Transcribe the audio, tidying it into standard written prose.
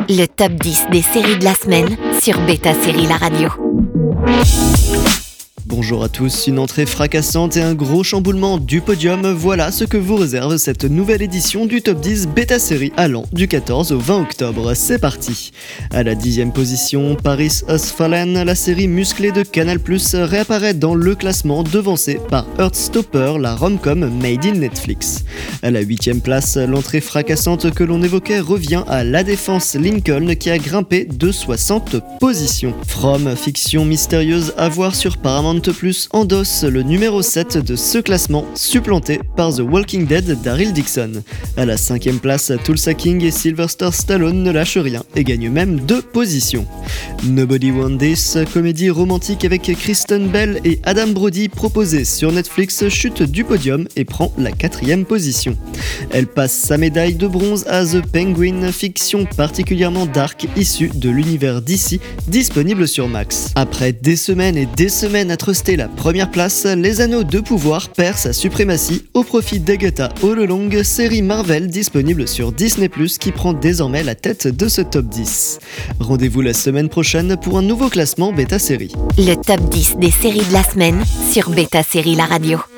Le top 10 des séries de la semaine sur Beta Série La Radio. Bonjour à tous, une entrée fracassante et un gros chamboulement du podium, voilà ce que vous réserve cette nouvelle édition du Top 10 Beta Série allant du 14 au 20 octobre. C'est parti. À la 10e position, Paris Has Fallen, la série musclée de Canal+, réapparaît dans le classement devancée par Heartstopper, la rom-com made in Netflix. À la 8e place, l'entrée fracassante que l'on évoquait revient à La Défense Lincoln qui a grimpé de 60 positions. From, fiction mystérieuse à voir sur Paramount+, endosse le numéro 7 de ce classement, supplanté par The Walking Dead d'Daryl Dixon. À la 5e place, Tulsa King et Sylvester Stallone ne lâchent rien et gagnent même 2 positions. Nobody Want This, comédie romantique avec Kristen Bell et Adam Brody proposée sur Netflix, chute du podium et prend la 4e position. Elle passe sa médaille de bronze à The Penguin, fiction particulièrement dark issue de l'univers DC, disponible sur Max. Après des semaines et des semaines à truster la première place, Les Anneaux de Pouvoir perd sa suprématie au profit d'Agatha All Along, série Marvel disponible sur Disney+, qui prend désormais la tête de ce top 10. Rendez-vous la semaine prochaine pour un nouveau classement Beta Série. Le top 10 des séries de la semaine sur Beta Série La Radio.